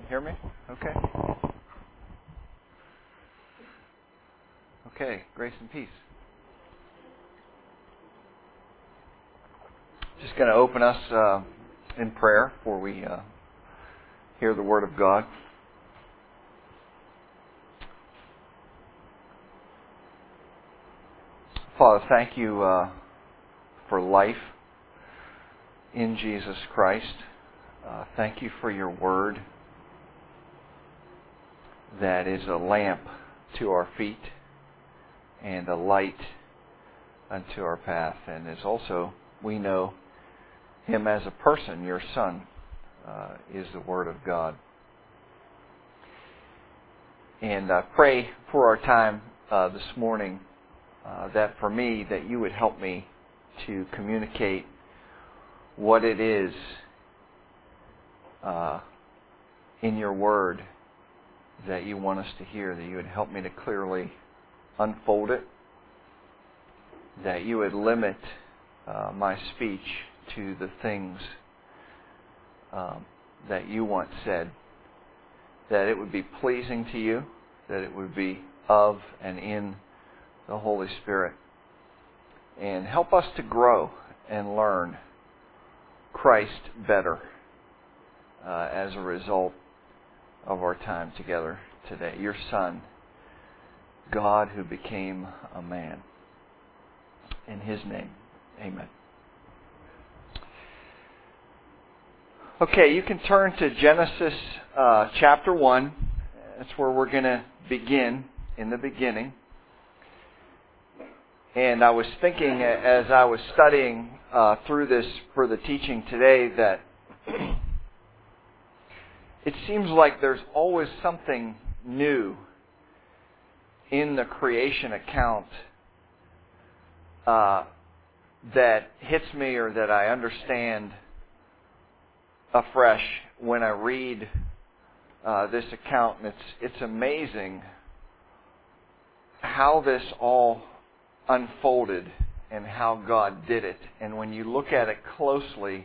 Hear me? Okay. Okay, grace and peace. Just going to open us in prayer before we hear the Word of God. Father, thank you for life in Jesus Christ. Thank you for your Word that is a lamp to our feet and a light unto our path, and is also, we know Him as a person, your Son, is the Word of God. And I pray for our time this morning that for me, that you would help me to communicate what it is in your Word that you want us to hear, that you would help me to clearly unfold it, that you would limit my speech to the things that you want said, that it would be pleasing to you, that it would be of and in the Holy Spirit. And help us to grow and learn Christ better as a result of our time together today. Your Son, God who became a man. In His name, amen. Okay, you can turn to Genesis chapter 1. That's where we're going to begin, in the beginning. And I was thinking as I was studying through this for the teaching today that it seems like there's always something new in the creation account that hits me or that I understand afresh when I read this account. And it's amazing how this all unfolded and how God did it. And when you look at it closely,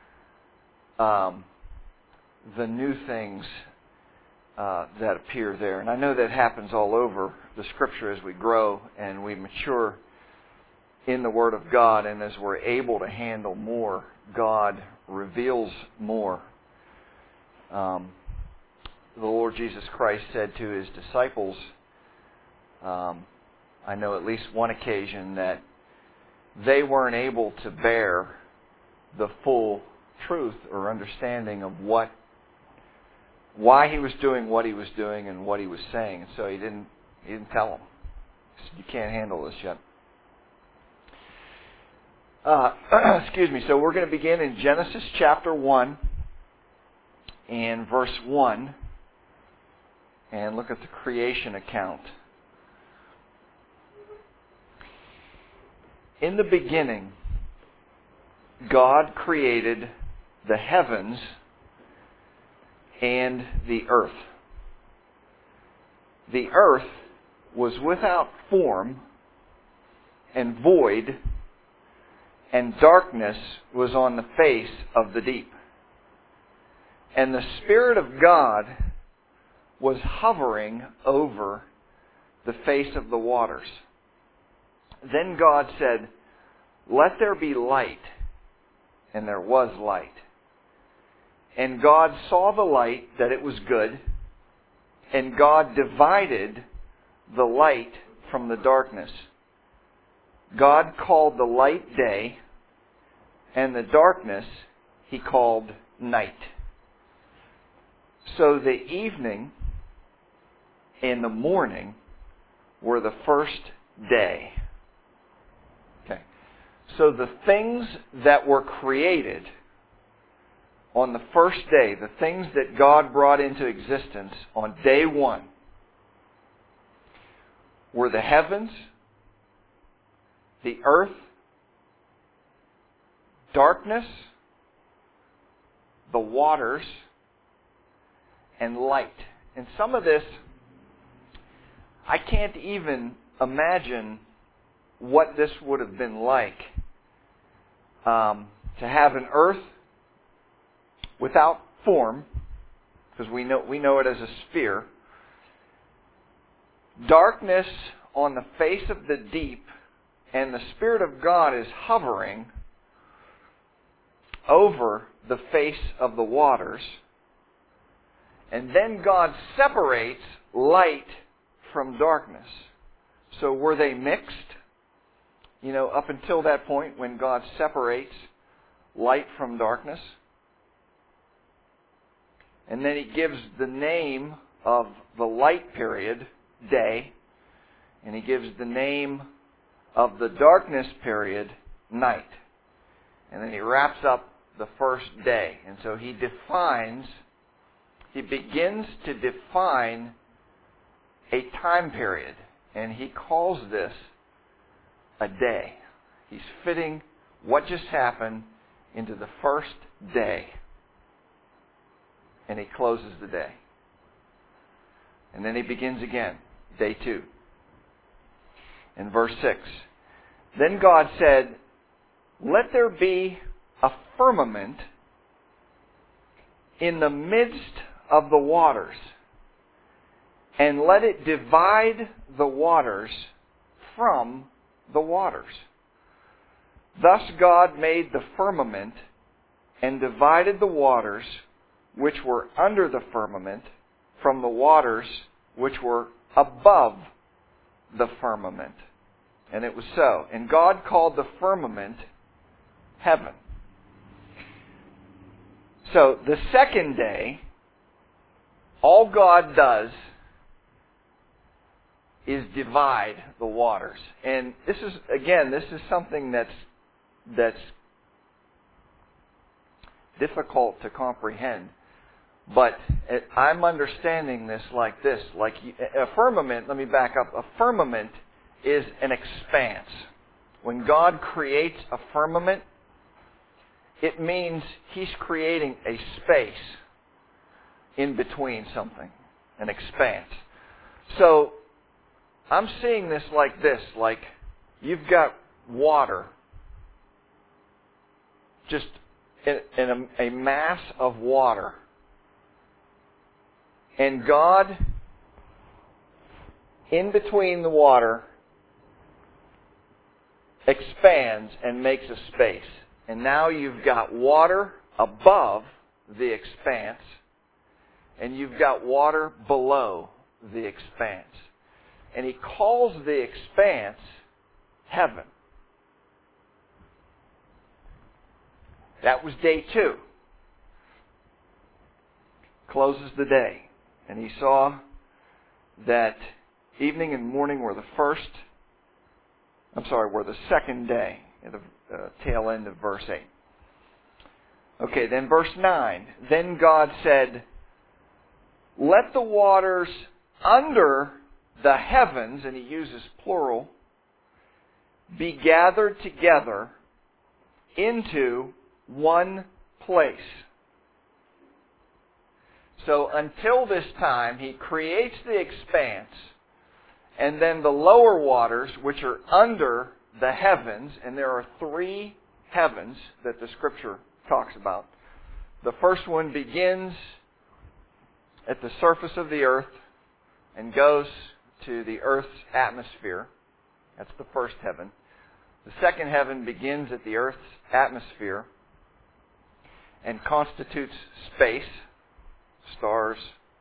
the new things that appear there. And I know that happens all over the Scripture as we grow and we mature in the Word of God, and as we're able to handle more, God reveals more. The Lord Jesus Christ said to His disciples, I know at least one occasion, that they weren't able to bear the full truth or understanding of why He was doing what He was doing and what He was saying. And so He didn't tell them. He said, you can't handle this yet. Excuse me. So we're going to begin in Genesis chapter 1 and verse 1 and look at the creation account. In the beginning, God created the heavens and the earth. The earth was without form and void, and darkness was on the face of the deep. And the Spirit of God was hovering over the face of the waters. Then God said, let there be light. And there was light. And God saw the light, that it was good. And God divided the light from the darkness. God called the light day, and the darkness He called night. So the evening and the morning were the first day. Okay. So the things that were created on the first day, the things that God brought into existence on day one, were the heavens, the earth, darkness, the waters, and light. And some of this, I can't even imagine what this would have been like to have an earth without form because we know it as a sphere. Darkness on the face of the deep, and the Spirit of God is hovering over the face of the waters. And then God separates light from darkness. So were they mixed? Up until that point when God separates light from darkness. And then He gives the name of the light period, day. And He gives the name of the darkness period, night. And then He wraps up the first day. And so He begins to define a time period. And He calls this a day. He's fitting what just happened into the first day. And He closes the day. And then He begins again, day 2. In verse 6, then God said, let there be a firmament in the midst of the waters, and let it divide the waters from the waters. Thus God made the firmament and divided the waters which were under the firmament from the waters which were above the firmament. And it was so. And God called the firmament heaven. So the second day, all God does is divide the waters. And this is something that's difficult to comprehend. But I'm understanding this like this. Like a firmament, let me back up. A firmament is an expanse. When God creates a firmament, it means He's creating a space in between something, an expanse. So I'm seeing this like this, like you've got water, just in a mass of water. And God, in between the water, expands and makes a space. And now you've got water above the expanse, and you've got water below the expanse. And He calls the expanse heaven. That was day 2. Closes the day. And He saw that evening and morning were the second day, at the tail end of verse 8. Okay, then verse 9. Then God said, let the waters under the heavens, and He uses plural, be gathered together into one place. So until this time, He creates the expanse, and then the lower waters, which are under the heavens, and there are 3 heavens that the Scripture talks about. The first one begins at the surface of the earth and goes to the earth's atmosphere. That's the first heaven. The second heaven begins at the earth's atmosphere and constitutes space, stars,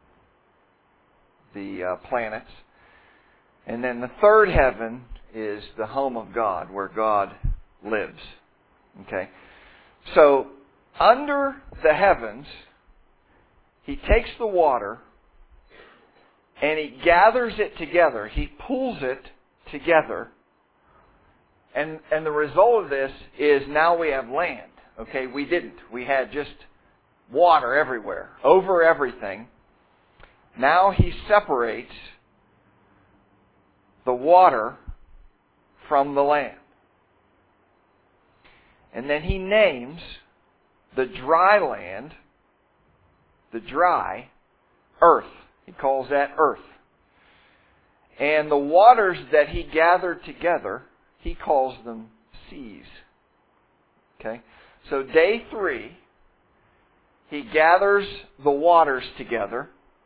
the planets. And then the third heaven is the home of God, where God lives. Okay? So, under the heavens, He takes the water and He gathers it together. He pulls it together. And the result of this is now we have land. Okay? We didn't. We had just water everywhere, over everything. Now He separates the water from the land. And then He names the dry land, the dry earth. He calls that earth. And the waters that He gathered together, He calls them seas. Okay? So day 3, He gathers the waters together.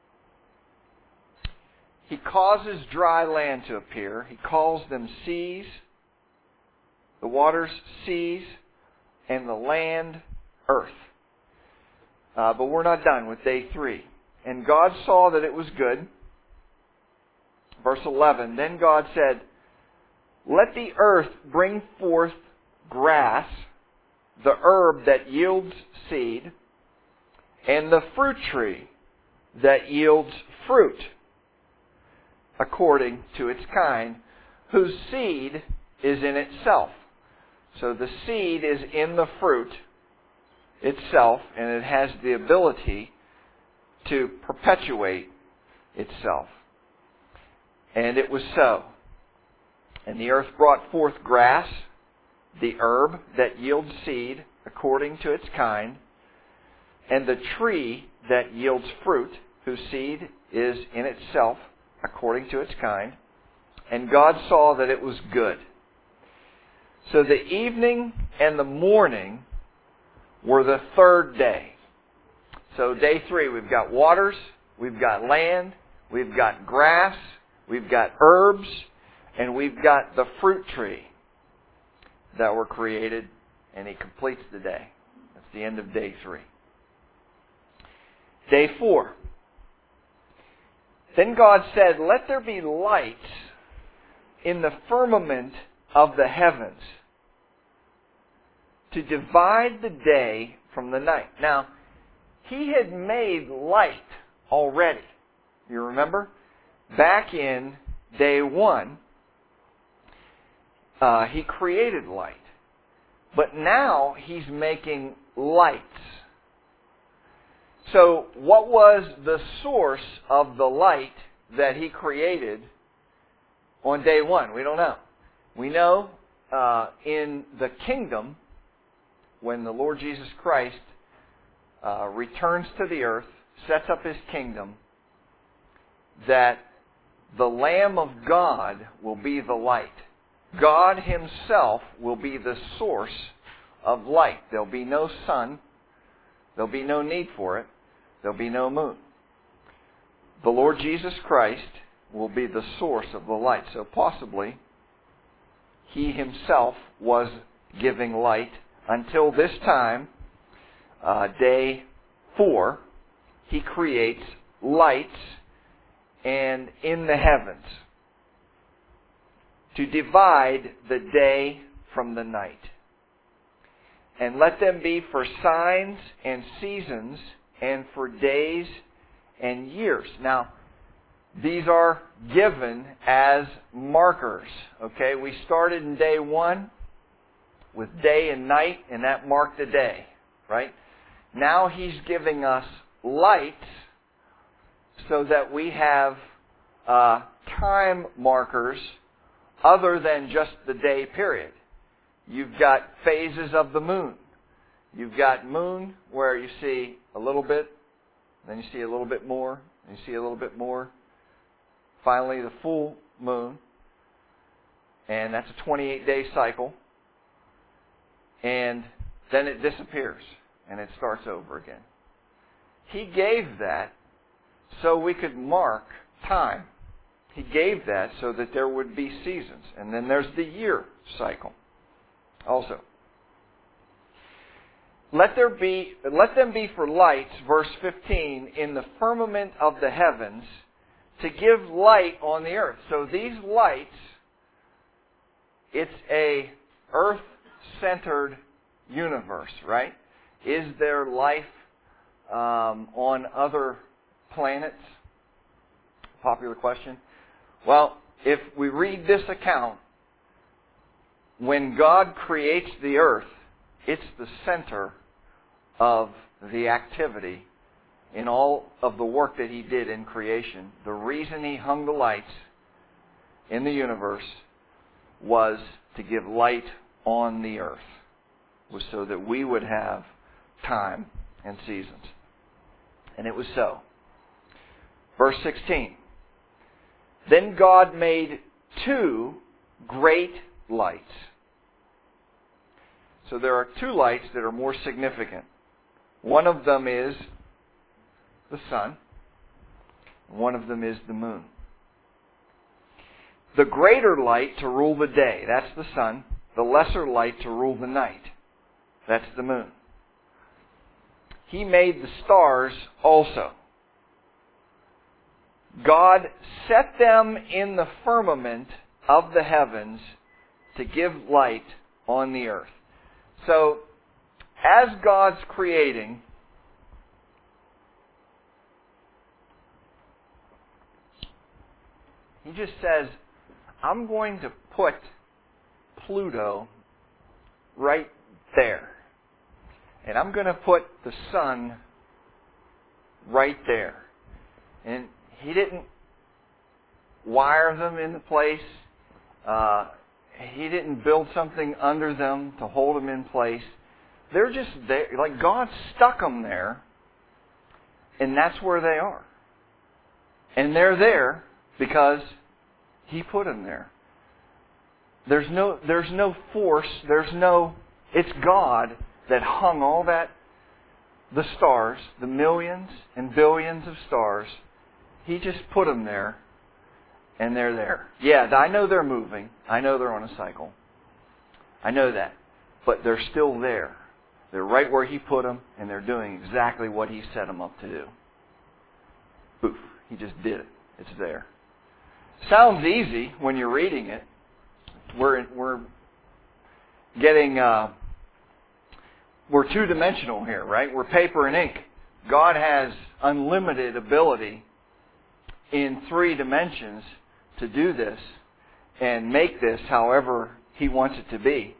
He causes dry land to appear. He calls them seas. The waters, seas, and the land, earth. But we're not done with day 3. And God saw that it was good. Verse 11, then God said, let the earth bring forth grass, the herb that yields seed, and the fruit tree that yields fruit, according to its kind, whose seed is in itself. So the seed is in the fruit itself, and it has the ability to perpetuate itself. And it was so. And the earth brought forth grass, the herb that yields seed, according to its kind, and the tree that yields fruit, whose seed is in itself, according to its kind. And God saw that it was good. So the evening and the morning were the third day. So day 3, we've got waters, we've got land, we've got grass, we've got herbs, and we've got the fruit tree that were created, and He completes the day. That's the end of day 3. Day 4. Then God said, let there be lights in the firmament of the heavens to divide the day from the night. Now, He had made light already. You remember? Back in day 1, He created light. But now He's making lights. So what was the source of the light that He created on day 1? We don't know. We know in the kingdom, when the Lord Jesus Christ returns to the earth, sets up His kingdom, that the Lamb of God will be the light. God Himself will be the source of light. There'll be no sun. There'll be no need for it. There'll be no moon. The Lord Jesus Christ will be the source of the light. So possibly He Himself was giving light until this time, day 4, He creates lights and in the heavens to divide the day from the night. And let them be for signs and seasons and for days and years. Now, these are given as markers. Okay, we started in day 1 with day and night, and that marked a day, right? Now He's giving us lights so that we have time markers other than just the day period. You've got phases of the moon. You've got moon where you see a little bit, then you see a little bit more, and you see a little bit more. Finally, the full moon, and that's a 28-day cycle. And then it disappears, and it starts over again. He gave that so we could mark time. He gave that so that there would be seasons. And then there's the year cycle also. Let them be for lights, verse 15, in the firmament of the heavens to give light on the earth. So these lights, it's a earth-centered universe, right? Is there life on other planets? Popular question. Well, if we read this account, when God creates the earth, it's the center of the activity in all of the work that He did in creation. The reason He hung the lights in the universe was to give light on the earth, was so that we would have time and seasons. And it was so. Verse 16. Then God made 2 great lights. So there are 2 lights that are more significant. One of them is the sun. One of them is the moon. The greater light to rule the day, that's the sun. The lesser light to rule the night, that's the moon. He made the stars also. God set them in the firmament of the heavens to give light on the earth. So, as God's creating, He just says, I'm going to put Pluto right there. And I'm going to put the sun right there. And He didn't wire them into place. He didn't build something under them to hold them in place. They're just there. Like God stuck them there. And that's where they are. And they're there because He put them there. There's no force. It's God that hung all that, the stars, the millions and billions of stars. He just put them there, and they're there. Yeah, I know they're moving. I know they're on a cycle. I know that. But they're still there. They're right where He put them, and they're doing exactly what He set them up to do. Poof. He just did it. It's there. Sounds easy when you're reading it. We're getting... we're two-dimensional here, right? We're paper and ink. God has unlimited ability in 3 dimensions to do this and make this however He wants it to be.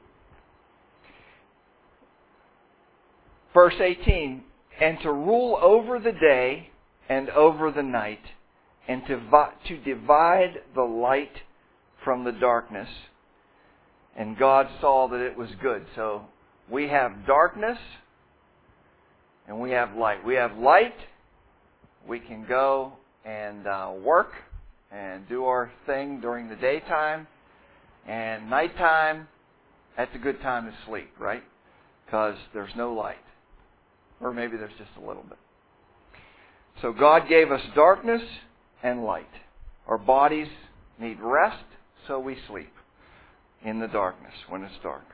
Verse 18, and to rule over the day and over the night, and to divide the light from the darkness. And God saw that it was good. So we have darkness and we have light. We have light. We can go and work and do our thing during the daytime. And nighttime, that's a good time to sleep, right? Because there's no light. Or maybe there's just a little bit. So God gave us darkness and light. Our bodies need rest, so we sleep in the darkness when it's dark.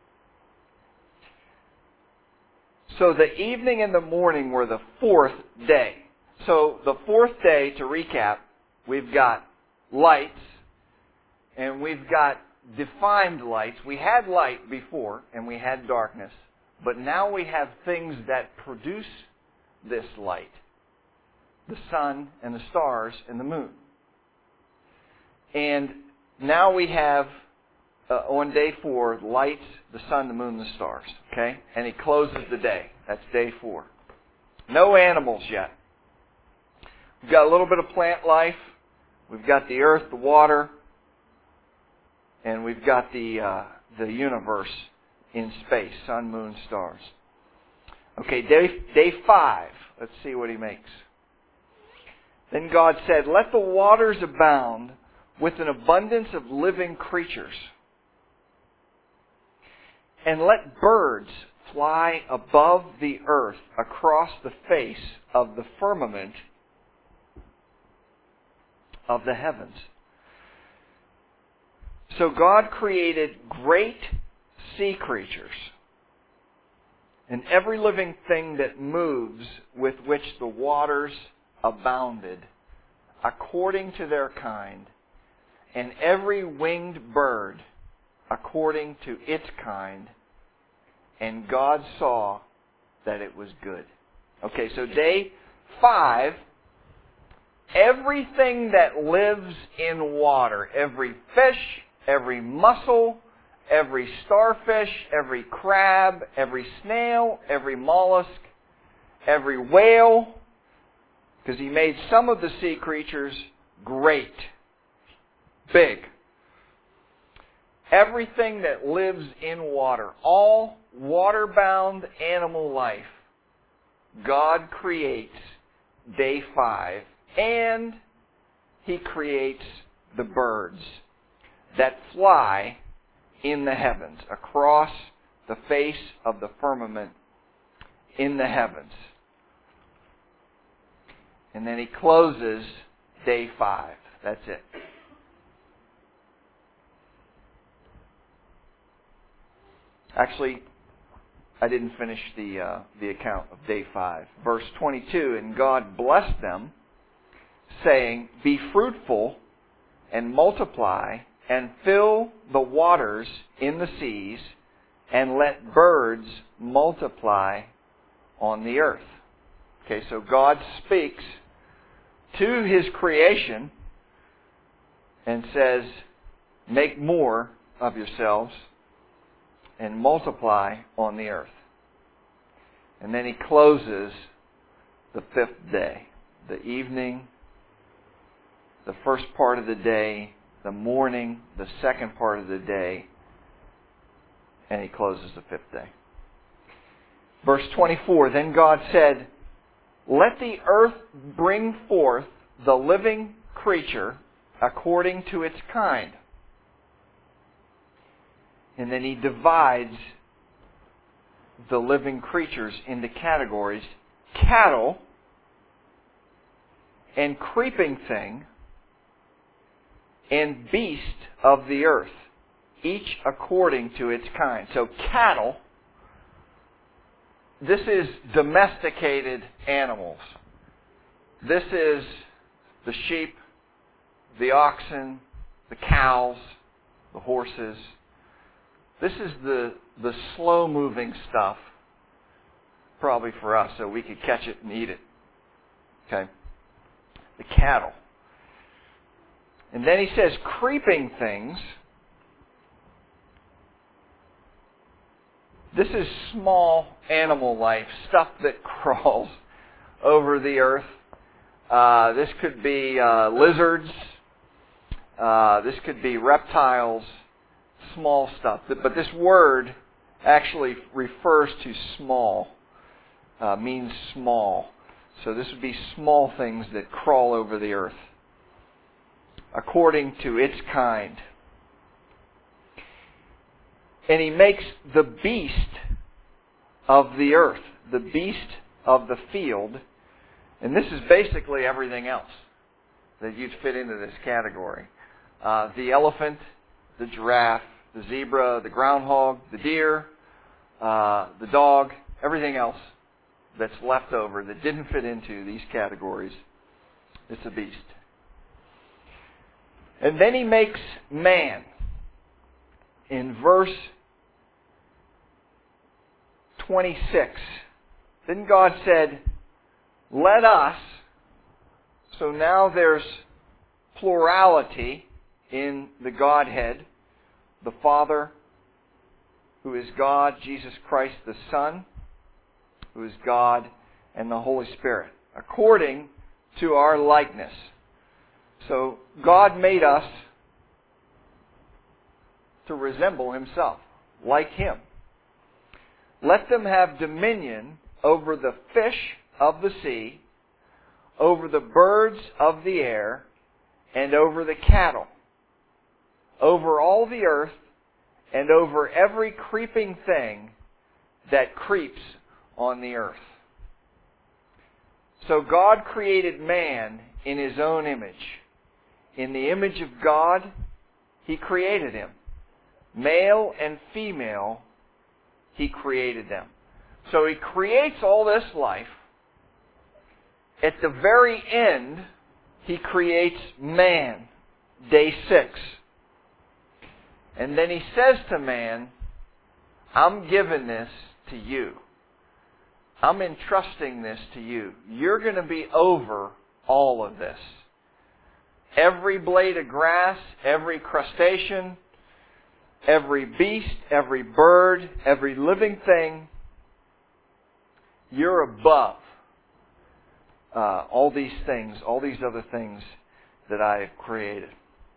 So the evening and the morning were the 4th day. So the 4th day, to recap, we've got lights and we've got defined lights. We had light before and we had darkness. But now we have things that produce this light. The sun and the stars and the moon. And now we have, on day 4, lights, the sun, the moon, the stars. Okay? And He closes the day. That's day 4. No animals yet. We've got a little bit of plant life. We've got the earth, the water. And we've got the universe in space. Sun, moon, stars. Okay, day 5. Let's see what He makes. Then God said, let the waters abound with an abundance of living creatures. And let birds fly above the earth across the face of the firmament of the heavens. So God created great sea creatures and every living thing that moves with which the waters abounded according to their kind, and every winged bird according to its kind, and God saw that it was good. Okay, so day 5, everything that lives in water, every fish, every mussel, every starfish, every crab, every snail, every mollusk, every whale, because He made some of the sea creatures great, big. Everything that lives in water, all water-bound animal life, God creates day 5, and He creates the birds that fly in the heavens across the face of the firmament in the heavens. And then he closes day 5. That's it. Actually, I didn't finish the account of day 5. Verse 22, and God blessed them, saying, be fruitful and multiply and fill the waters in the seas and let birds multiply on the earth. Okay, so God speaks to His creation and says, make more of yourselves and multiply on the earth. And then He closes the 5th day, the evening, the first part of the day, the morning, the second part of the day, and He closes the 5th day. Verse 24, then God said, let the earth bring forth the living creature according to its kind. And then He divides the living creatures into categories: cattle and creeping thing and beast of the earth, each according to its kind. So cattle, this is domesticated animals. This is the sheep, the oxen, the cows, the horses. This is the slow-moving stuff, probably for us, so we could catch it and eat it. Okay? The cattle. And then He says creeping things. This is small animal life, stuff that crawls over the earth. This could be lizards. This could be reptiles. Small stuff. But this word actually refers to small. Means small. So this would be small things that crawl over the earth, according to its kind. And He makes the beast of the earth, the beast of the field, and this is basically everything else that you'd fit into this category. The elephant, the giraffe, the zebra, the groundhog, the deer, the dog, everything else that's left over that didn't fit into these categories, it's a beast. And then He makes man. In verse 26, then God said, let us, so now there's plurality in the Godhead, the Father, who is God, Jesus Christ the Son, who is God, and the Holy Spirit, according to our likeness. So God made us to resemble Himself, like Him. Let them have dominion over the fish of the sea, over the birds of the air, and over the cattle, over all the earth, and over every creeping thing that creeps on the earth. So God created man in His own image. In the image of God, He created him. Male and female, He created them. So He creates all this life. At the very end, He creates man, day 6. And then He says to man, I'm giving this to you. I'm entrusting this to you. You're going to be over all of this. Every blade of grass, every crustacean, every beast, every bird, every living thing, you're above all these things, all these other things that I have created.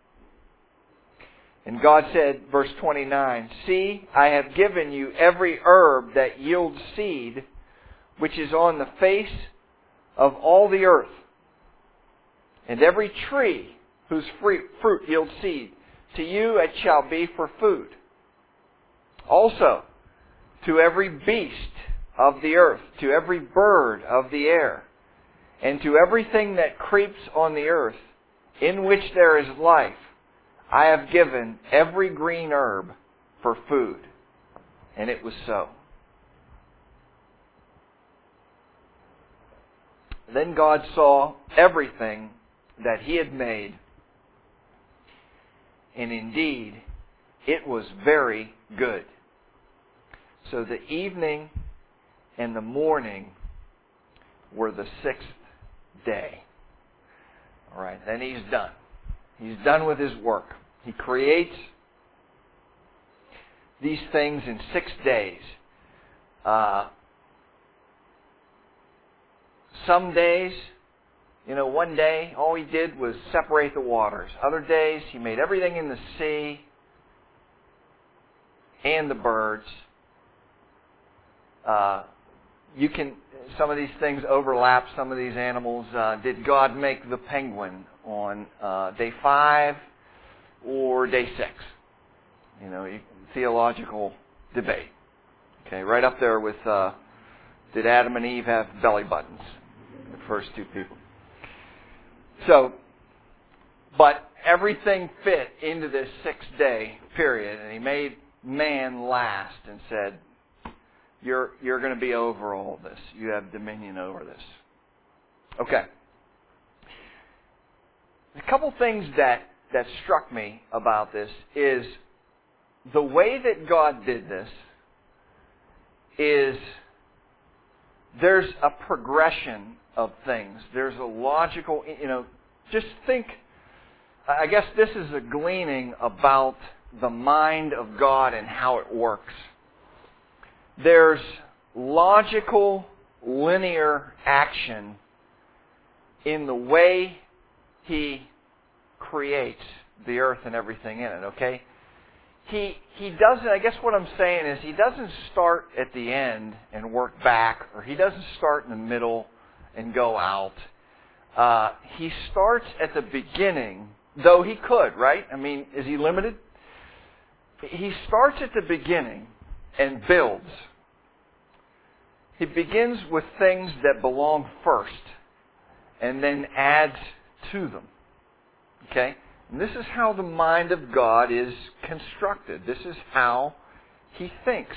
And God said, verse 29, see, I have given you every herb that yields seed, which is on the face of all the earth, and every tree whose fruit yields seed. To you it shall be for food. Also, to every beast of the earth, to every bird of the air, and to everything that creeps on the earth, in which there is life, I have given every green herb for food. And it was so. Then God saw everything that He had made, and indeed it was very good. So the evening and the morning were the sixth day. All right, then He's done. He's done with His work. He creates these things in 6 days. Some days, one day, all He did was separate the waters. Other days, He made everything in the sea and the birds. Some of these things overlap, some of these animals. Did God make the penguin on day 5 or day 6? Theological debate. Okay, right up there with did Adam and Eve have belly buttons? The first two people. But everything fit into this 6-day period, and He made man last and said, You're going to be over all this. You have dominion over this. Okay. A couple things that struck me about this is the way that God did this is there's a progression of things. There's a logical, just think, I guess this is a gleaning about the mind of God and how it works. There's logical, linear action in the way He creates the earth and everything in it, okay? He doesn't, I guess what I'm saying is He doesn't start at the end and work back, or He doesn't start in the middle and go out. He starts at the beginning, though He could, right? I mean, is He limited? He starts at the beginning and builds. He begins with things that belong first and then adds to them. Okay? And this is how the mind of God is constructed. This is how He thinks.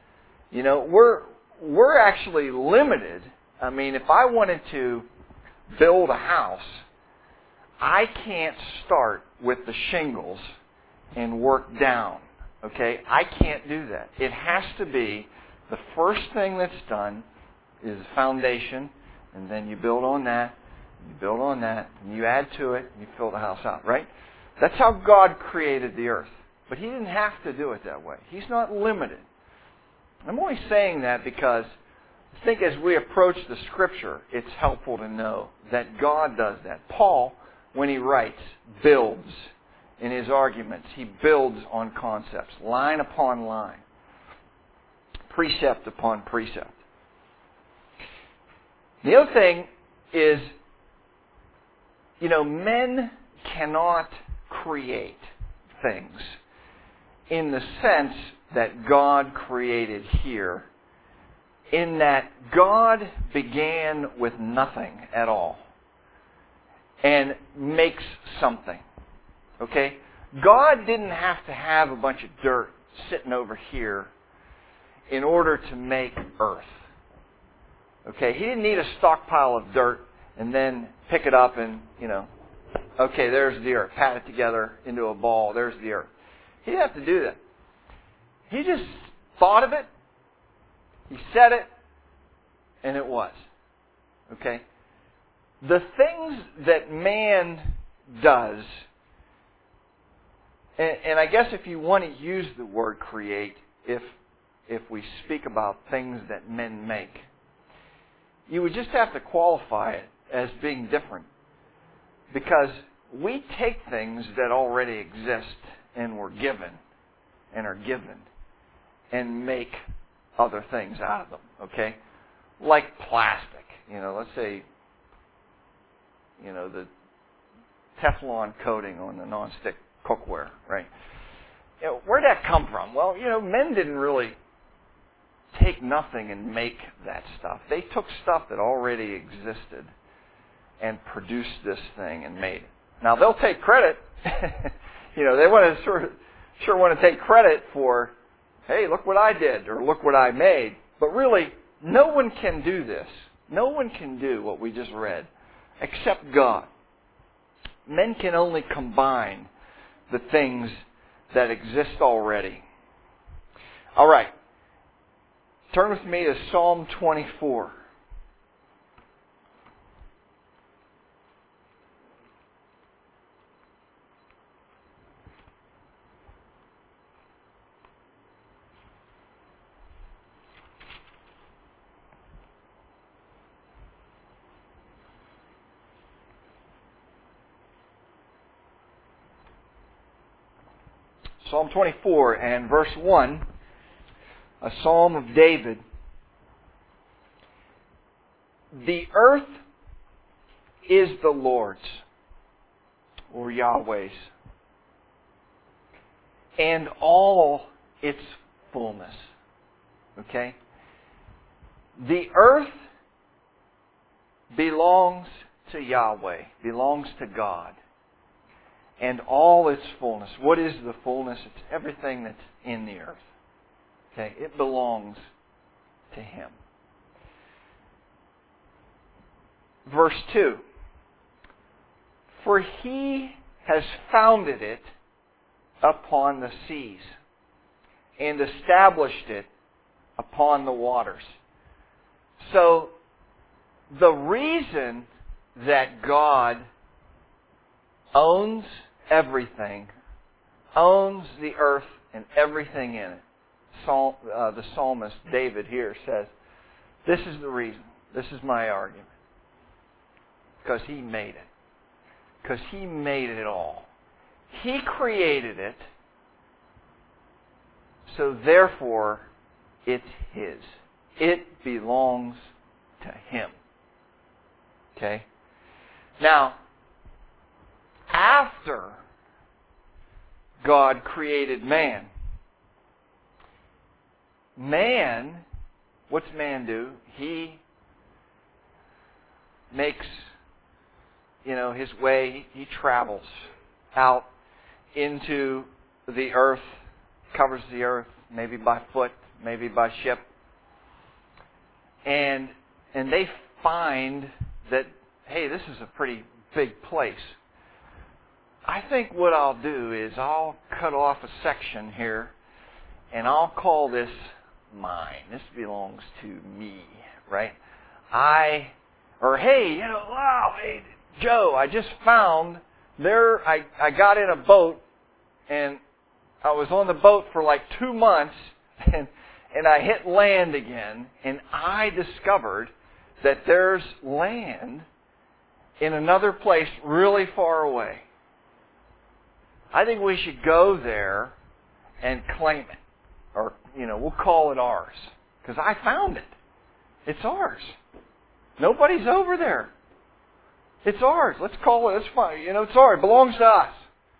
We're actually limited. I mean, if I wanted to build a house, I can't start with the shingles and work down. Okay? I can't do that. It has to be the first thing that's done is the foundation, and then you build on that, you build on that, and you add to it, and you fill the house out, right? That's how God created the earth. But He didn't have to do it that way. He's not limited. I'm only saying that because I think as we approach the Scripture, it's helpful to know that God does that. Paul, when he writes, builds in his arguments. He builds on concepts, line upon line, precept upon precept. The other thing is, men cannot create things in the sense that God created here, in that God began with nothing at all and makes something. Okay? God didn't have to have a bunch of dirt sitting over here in order to make earth. Okay? He didn't need a stockpile of dirt and then pick it up and, okay, there's the earth. Pat it together into a ball. There's the earth. He didn't have to do that. He just thought of it. He said it. And it was. Okay? The things that man does, and I guess if you want to use the word create, if we speak about things that men make, you would just have to qualify it as being different. Because we take things that already exist and were given and are given and make other things out of them. Okay? Like plastic. Let's say, the Teflon coating on the nonstick cookware, right? Where'd that come from? Well, men didn't really take nothing and make that stuff. They took stuff that already existed and produced this thing and made it. Now, they'll take credit. They want to sure want to take credit for, hey, look what I did, or look what I made. But really, no one can do this. No one can do what we just read except God. Men can only combine the things that exist already. All right. Turn with me to Psalm 24. Psalm 24 and verse 1, a psalm of David. The earth is the Lord's, or Yahweh's, and all its fullness. Okay? The earth belongs to Yahweh, belongs to God. And all its fullness. What is the fullness? It's everything that's in the earth. Okay? It belongs to Him. Verse 2. For He has founded it upon the seas and established it upon the waters. So, the reason that God owns everything, owns the earth and everything in it. The psalmist David here says, this is the reason. This is my argument. Because He made it. Because He made it all. He created it, so therefore it's His. It belongs to Him. Okay? Now, after God created man, what's man do? He makes, his way. He travels out into the earth, covers the earth, maybe by foot, maybe by ship. And they find that, hey, this is a pretty big place. I think what I'll do is I'll cut off a section here and I'll call this mine. This belongs to me, right? Hey, Joe, I just found there, I got in a boat and I was on the boat for like 2 months and I hit land again and I discovered that there's land in another place really far away. I think we should go there and claim it. Or, we'll call it ours. Because I found it. It's ours. Nobody's over there. It's ours. Let's call it. It's fine. It's ours. It belongs to us.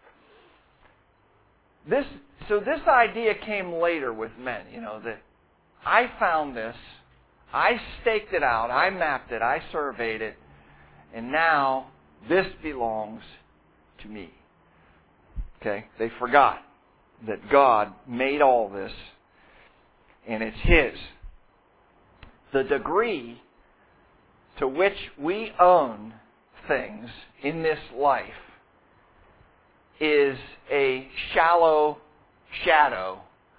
This idea came later with men, that I found this. I staked it out. I mapped it. I surveyed it. And now this belongs to me. Okay? They forgot that God made all this and it's His. The degree to which we own things in this life is a shallow shadow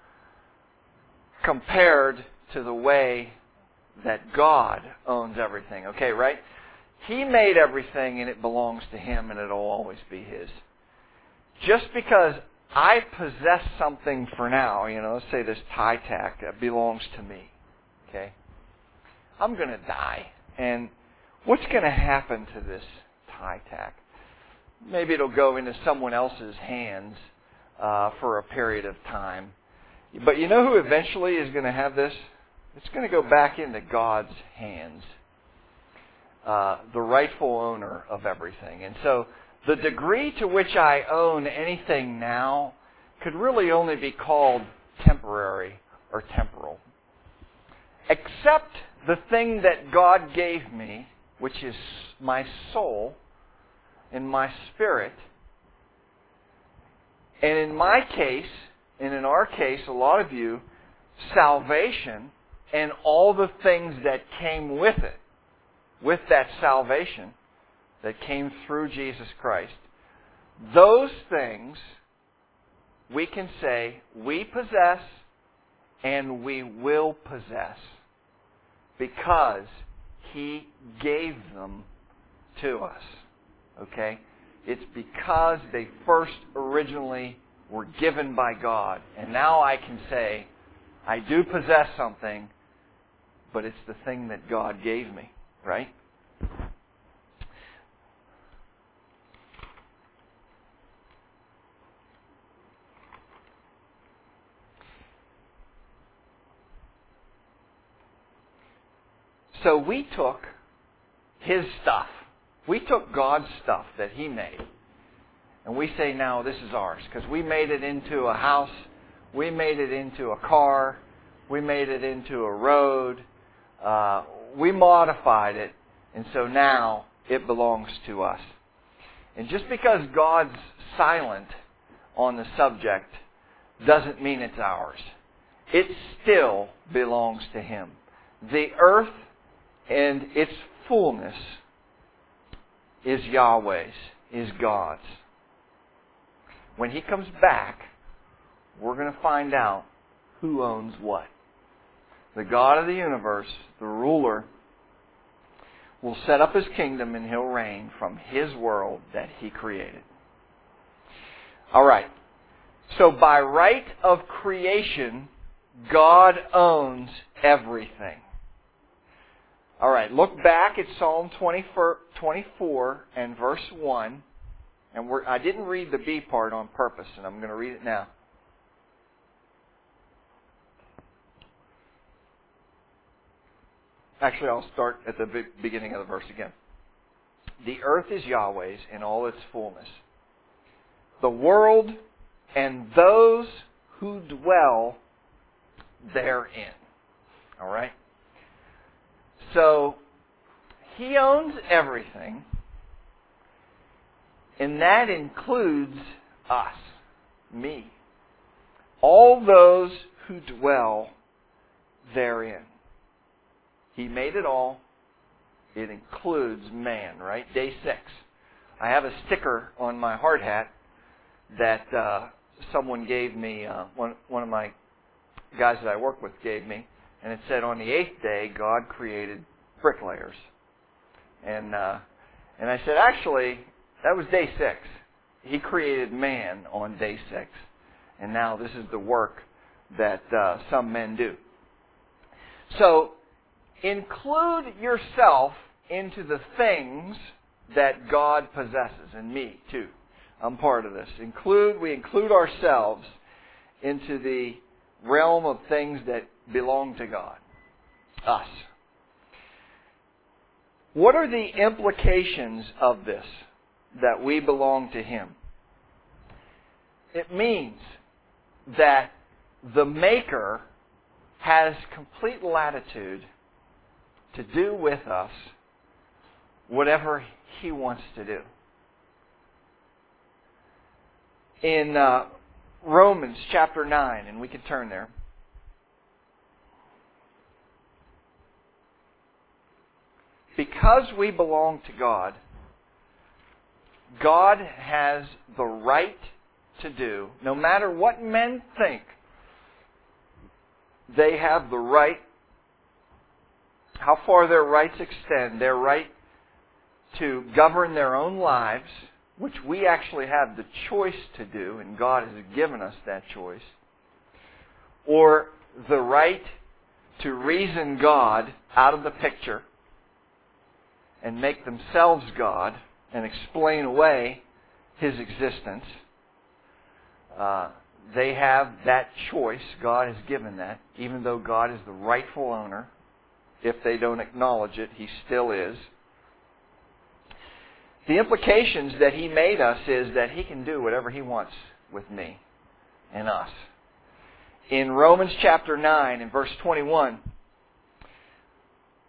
compared to the way that God owns everything. Okay, right? He made everything and it belongs to Him and it'll always be His. Just because I possess something for now, let's say this tie tack that belongs to me, okay? I'm going to die. And what's going to happen to this tie tack? Maybe it'll go into someone else's hands for a period of time. But you know who eventually is going to have this? It's going to go back into God's hands. The rightful owner of everything. And so the degree to which I own anything now could really only be called temporary or temporal. except the thing that God gave me, which is my soul and my spirit. And in my case, and in our case, a lot of you, salvation and all the things that came with it, with that salvation that came through Jesus Christ, those things we can say we possess and we will possess because He gave them to us. Okay? It's because they first originally were given by God. And now I can say, I do possess something, but it's the thing that God gave me. Right? So we took His stuff. We took God's stuff that He made. And we say, now this is ours. Because we made it into a house. We made it into a car. We made it into a road. We modified it. And so now it belongs to us. And just because God's silent on the subject doesn't mean it's ours. It still belongs to Him. The earth and its fullness is Yahweh's, is God's. When He comes back, we're going to find out who owns what. The God of the universe, the ruler, will set up His kingdom and He'll reign from His world that He created. All right. So by right of creation, God owns everything. All right, look back at Psalm 24 and verse 1. And I didn't read the B part on purpose, and I'm going to read it now. Actually, I'll start at the beginning of the verse again. The earth is Yahweh's in all its fullness. The world and those who dwell therein. All right? So, He owns everything, and that includes us, me. All those who dwell therein. He made it all. It includes man, right? Day 6. I have a sticker on my hard hat that someone gave me, one of my guys that I work with gave me. And it said, on the 8th day, God created bricklayers. And I said, actually, that was day 6. He created man on day 6. And now this is the work that some men do. So, include yourself into the things that God possesses. And me, too. I'm part of this. We include ourselves into the realm of things that belong to God. Us. What are the implications of this, that we belong to Him? It means that the Maker has complete latitude to do with us whatever He wants to do. In Romans chapter 9, and we can turn there. Because we belong to God, God has the right to do, no matter what men think, they have the right, how far their rights extend, their right to govern their own lives, which we actually have the choice to do, and God has given us that choice, or the right to reason God out of the picture and make themselves God and explain away His existence. They have that choice. God has given that. Even though God is the rightful owner, if they don't acknowledge it, He still is. The implications that He made us is that He can do whatever He wants with me and us. In Romans chapter 9 and verse 21,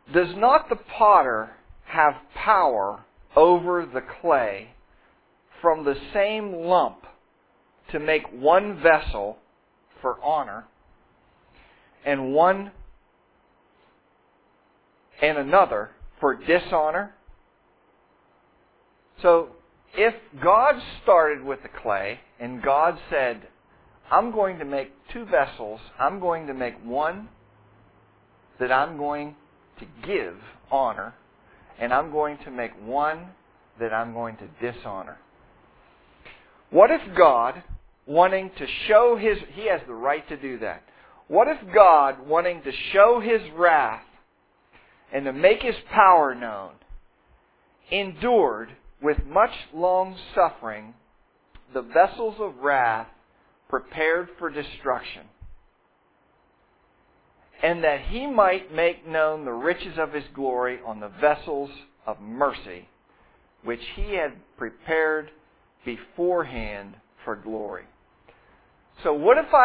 Does not the potter have power over the clay from the same lump to make one vessel for honor and another for dishonor? So, if God started with the clay and God said, I'm going to make two vessels, I'm going to make one that I'm going to give honor, and I'm going to make one that I'm going to dishonor. What if God, wanting to show He has the right to do that. What if God, wanting to show His wrath and to make His power known, endured with much long suffering the vessels of wrath prepared for destruction, and that He might make known the riches of His glory on the vessels of mercy, which He had prepared beforehand for glory. So what if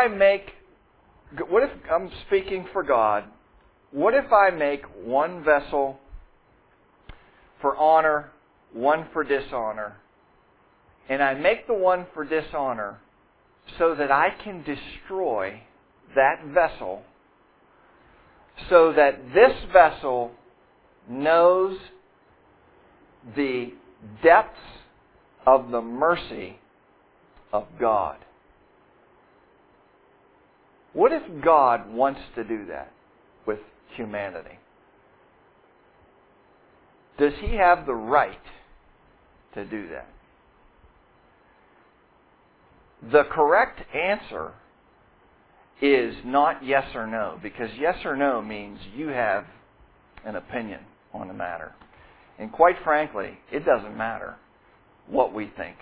I'm speaking for God, what if I make one vessel for honor, one for dishonor, and I make the one for dishonor so that I can destroy that vessel, so that this vessel knows the depths of the mercy of God? What if God wants to do that with humanity? Does He have the right to do that? The correct answer is not yes or no, because yes or no means you have an opinion on the matter. And quite frankly, it doesn't matter what we think.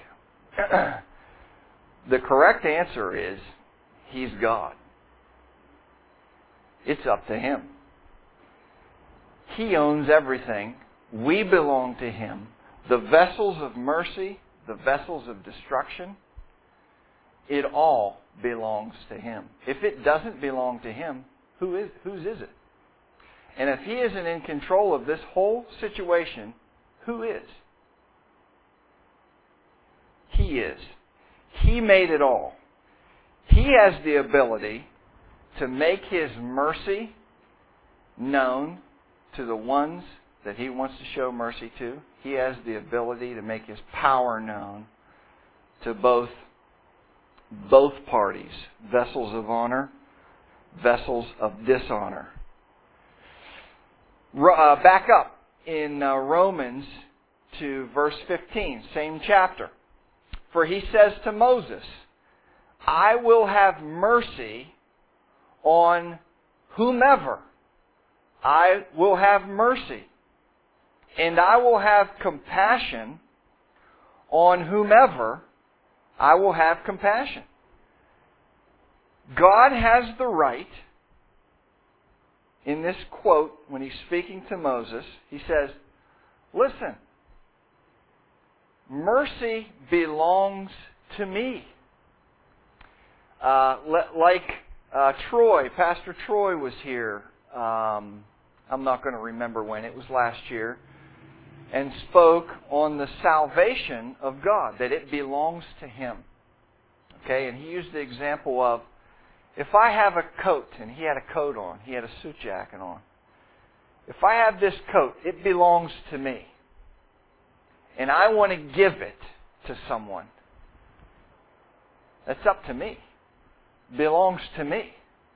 The correct answer is He's God. It's up to Him. He owns everything. We belong to Him. The vessels of mercy, the vessels of destruction, it all belongs to Him. If it doesn't belong to Him, whose is it? And if He isn't in control of this whole situation, who is? He is. He made it all. He has the ability to make His mercy known to the ones that He wants to show mercy to. He has the ability to make His power known to both parties, vessels of honor, vessels of dishonor. Back up in Romans to verse 15, same chapter. For He says to Moses, I will have mercy on whomever. I will have mercy. And I will have compassion on whomever I will have compassion. God has the right, in this quote, when He's speaking to Moses, He says, listen, mercy belongs to me. Pastor Troy was here, I'm not going to remember when, it was last year, and spoke on the salvation of God, that it belongs to Him. Okay, and he used the example of, if I have a coat, and he had a coat on, he had a suit jacket on. If I have this coat, it belongs to me. And I want to give it to someone. That's up to me. It belongs to me.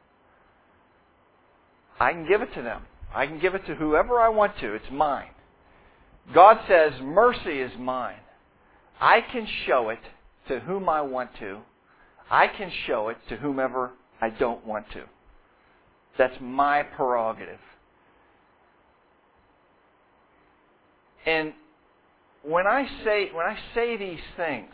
I can give it to them. I can give it to whoever I want to. It's mine. God says, mercy is mine. I can show it to whom I want to. I can show it to whomever I don't want to. That's my prerogative. And when I say these things,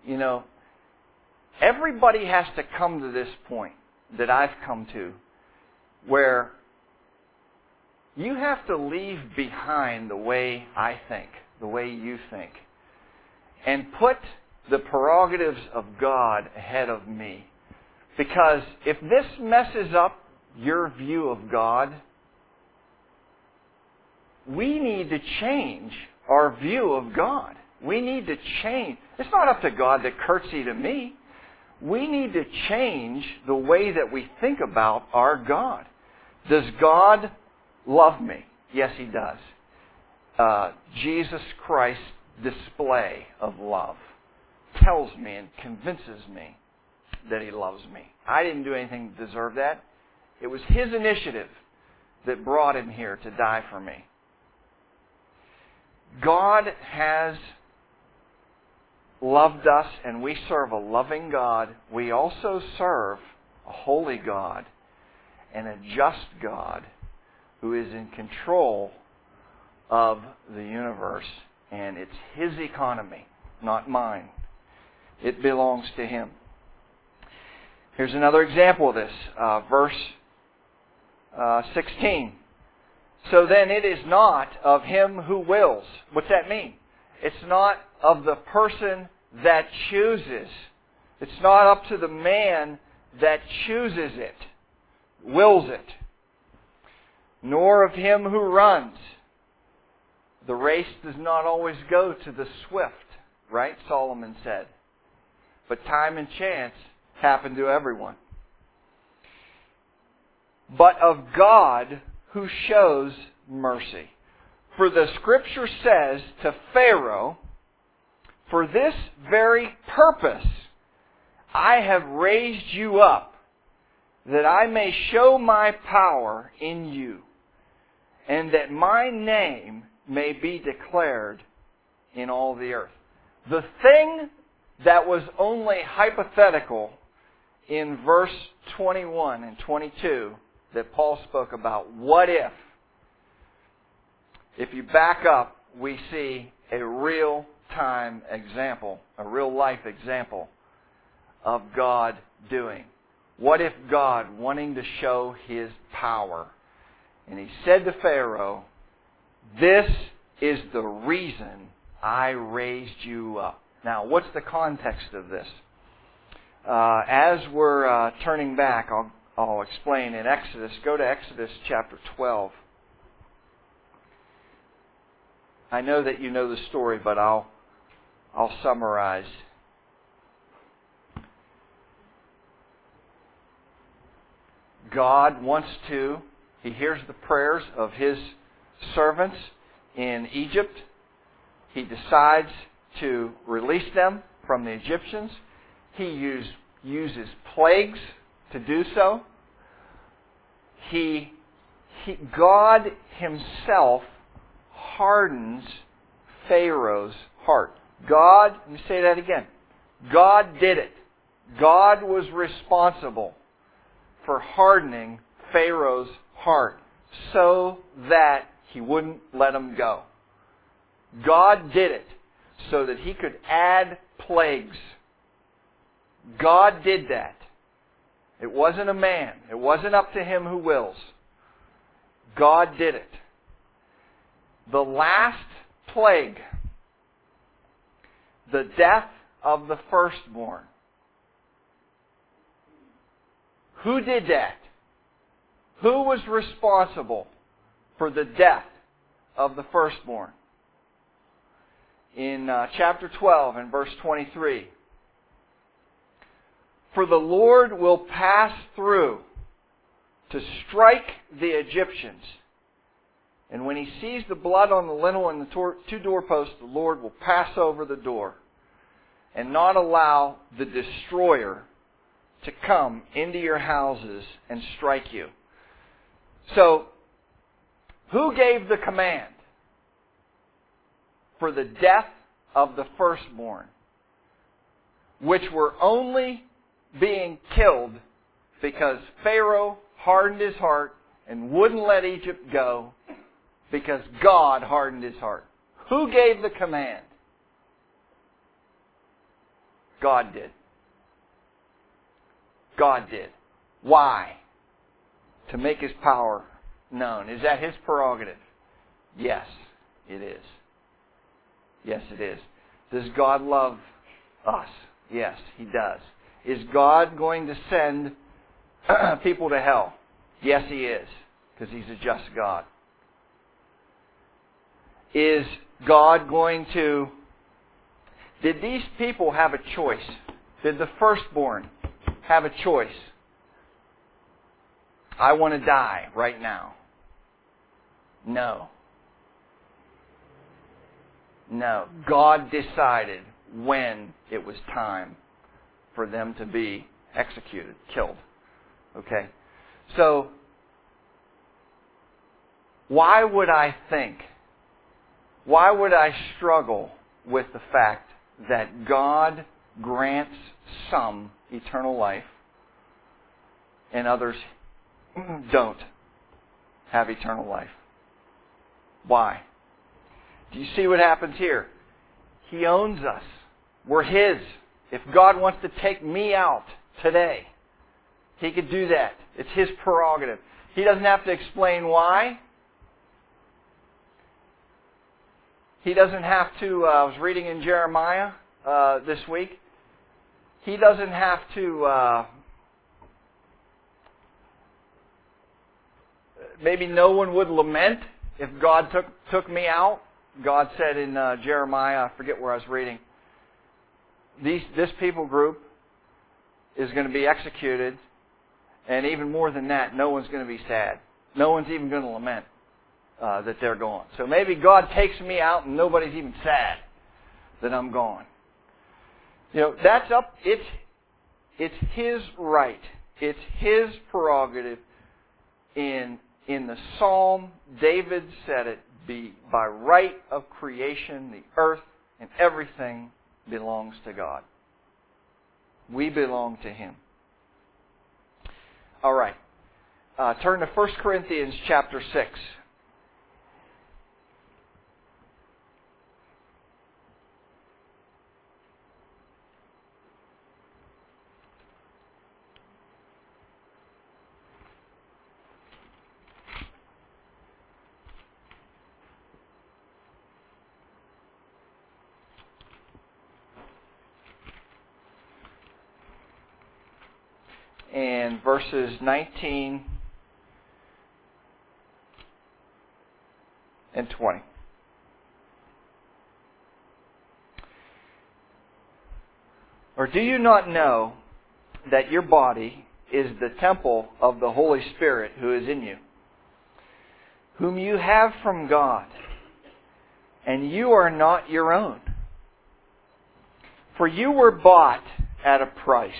everybody has to come to this point that I've come to, where you have to leave behind the way I think, the way you think, and put the prerogatives of God ahead of me. Because if this messes up your view of God, we need to change our view of God. We need to change. It's not up to God to curtsy to me. We need to change the way that we think about our God. Does God love me? Yes, He does. Jesus Christ's display of love tells me and convinces me that He loves me. I didn't do anything to deserve that. It was His initiative that brought Him here to die for me. God has loved us, and we serve a loving God. We also serve a holy God and a just God who is in control of the universe. And it's His economy, not mine. It belongs to Him. Here's another example of this. Verse 16. So then it is not of him who wills. What's that mean? It's not of the person that chooses. It's not up to the man that chooses it, wills it. Nor of him who runs. The race does not always go to the swift, right? Solomon said. But time and chance happen to everyone. But of God who shows mercy. For the Scripture says to Pharaoh, for this very purpose I have raised you up, that I may show my power in you, and that my name may be declared in all the earth. The thing that was only hypothetical in verse 21 and 22 that Paul spoke about, what if you back up, we see a real-time example, a real-life example of God doing. What if God, wanting to show His power, and He said to Pharaoh, this is the reason I raised you up. Now, what's the context of this? As we're turning back, I'll explain in Exodus. Go to Exodus chapter 12. I know that you know the story, but I'll summarize. God wants to, He hears the prayers of His servants in Egypt. He decides to release them from the Egyptians. He uses plagues to do so. God Himself hardens Pharaoh's heart. God, let me say that again. God did it. God was responsible for hardening Pharaoh's heart so that he wouldn't let him go. God did it so that He could add plagues. God did that. It wasn't a man. It wasn't up to him who wills. God did it. The last plague, the death of the firstborn. Who did that? Who was responsible for the death of the firstborn? In chapter 12 and verse 23. For the Lord will pass through to strike the Egyptians. And when He sees the blood on the lintel and the two doorposts, the Lord will pass over the door and not allow the destroyer to come into your houses and strike you. So, who gave the command for the death of the firstborn, which were only being killed because Pharaoh hardened his heart and wouldn't let Egypt go because God hardened his heart? Who gave the command? God did. God did. Why? To make His power known. Is that His prerogative? Yes, it is. Yes, it is. Does God love us? Yes, He does. Is God going to send people to hell? Yes, He is, because He's a just God. Is God going to... Did these people have a choice? Did the firstborn have a choice? I want to die right now. No. No. God decided when it was time for them to be executed, killed. Okay? So, why would I struggle with the fact that God grants some eternal life and others don't have eternal life? Why? Do you see what happens here? He owns us. We're His. If God wants to take me out today, He could do that. It's His prerogative. He doesn't have to explain why. He doesn't have to... I was reading in Jeremiah this week. He doesn't have to... maybe no one would lament if God took me out. God said in Jeremiah, I forget where I was reading, this people group is going to be executed, and even more than that, no one's going to be sad. No one's even going to lament that they're gone. So maybe God takes me out and nobody's even sad that I'm gone. You know, that's up. It's His right. It's His prerogative. In the Psalm, David said it, by right of creation, the earth and everything belongs to God. We belong to Him. All right. Turn to 1 Corinthians chapter 6. And verses 19 and 20. Or do you not know that your body is the temple of the Holy Spirit who is in you, whom you have from God, and you are not your own? For you were bought at a price.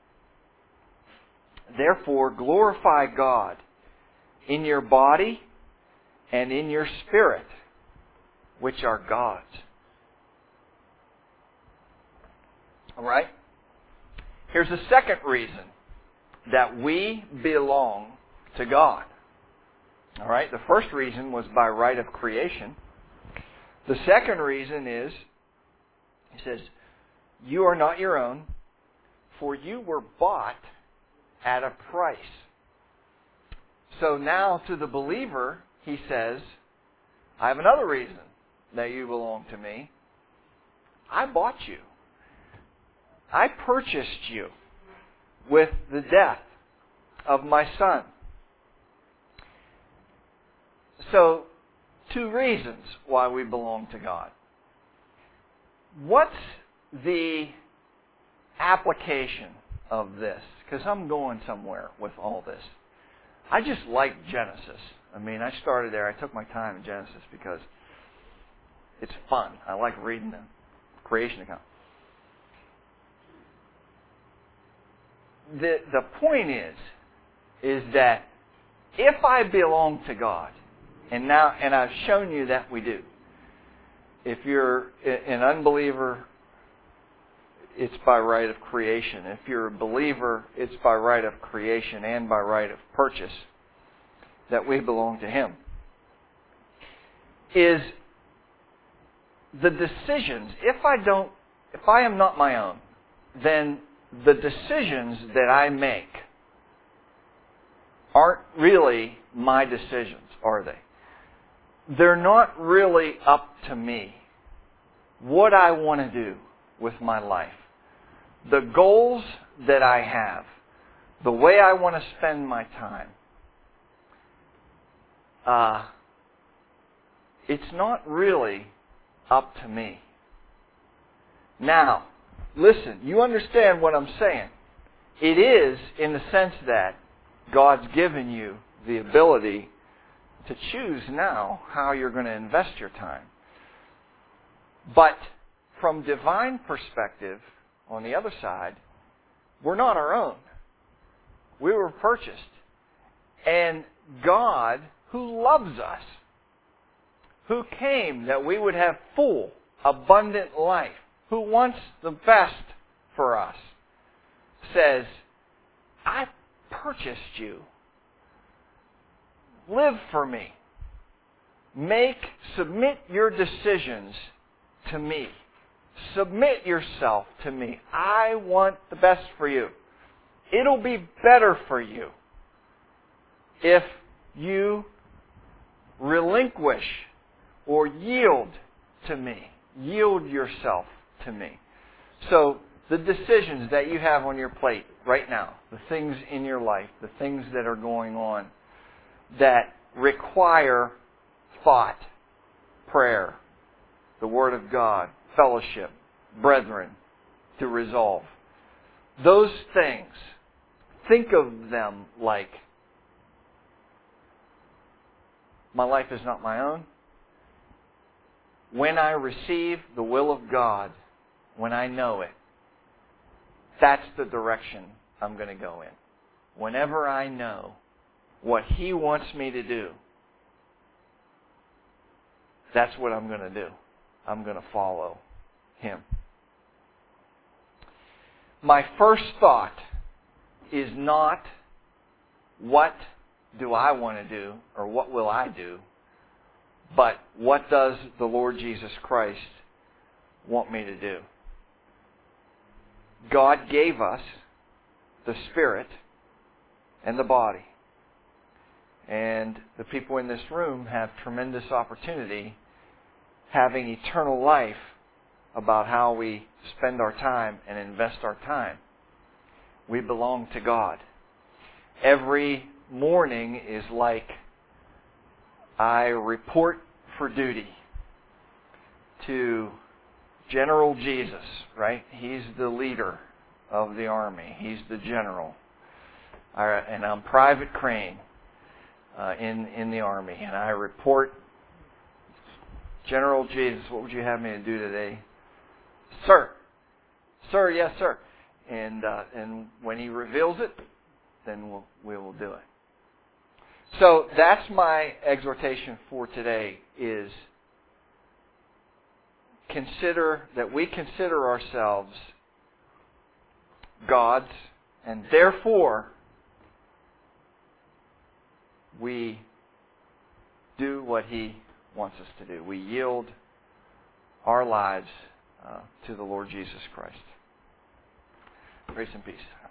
Therefore, glorify God in your body and in your spirit, which are God's. All right? Here's the second reason that we belong to God. All right? The first reason was by right of creation. The second reason is, he says, you are not your own, for you were bought at a price. So now to the believer, he says, I have another reason that you belong to me. I bought you. I purchased you with the death of my Son. So, two reasons why we belong to God. What's the application of this? Because I'm going somewhere with all this. I just like Genesis. I mean, I started there. I took my time in Genesis because it's fun. I like reading the creation account. The point is that if I belong to God, and I've shown you that we do. If you're an unbeliever, it's by right of creation. If you're a believer, it's by right of creation and by right of purchase that we belong to Him. Is the decisions, if I am not my own, then the decisions that I make aren't really my decisions, are they? They're not really up to me. What I want to do with my life. The goals that I have. The way I want to spend my time. it's not really up to me. Now, listen, you understand what I'm saying. It is in the sense that God's given you the ability to choose now how you're going to invest your time. But from divine perspective, on the other side, we're not our own. We were purchased. And God, who loves us, who came that we would have full, abundant life, who wants the best for us, says, I purchased you. Live for me. Submit your decisions to me. Submit yourself to me. I want the best for you. It'll be better for you if you relinquish or yield to me. Yield yourself to me. So the decisions that you have on your plate right now, the things in your life, the things that are going on that require thought, prayer, the Word of God, fellowship, brethren, to resolve. Those things, think of them like, my life is not my own. When I receive the will of God, when I know it, that's the direction I'm going to go in. Whenever I know what He wants me to do, that's what I'm going to do. I'm going to follow Him. My first thought is not, what do I want to do or what will I do, but what does the Lord Jesus Christ want me to do? God gave us the Spirit and the body. And the people in this room have tremendous opportunity having eternal life about how we spend our time and invest our time. We belong to God. Every morning is like I report for duty to General Jesus, right? He's the leader of the army. He's the general. And I'm Private Crane in the army. And I report, General Jesus, what would you have me to do today? Sir. Sir, yes, sir. And when He reveals it, then we will do it. So that's my exhortation for today, is we consider ourselves God's, and therefore we do what He wants us to do. We yield our lives to the Lord Jesus Christ. Grace and peace.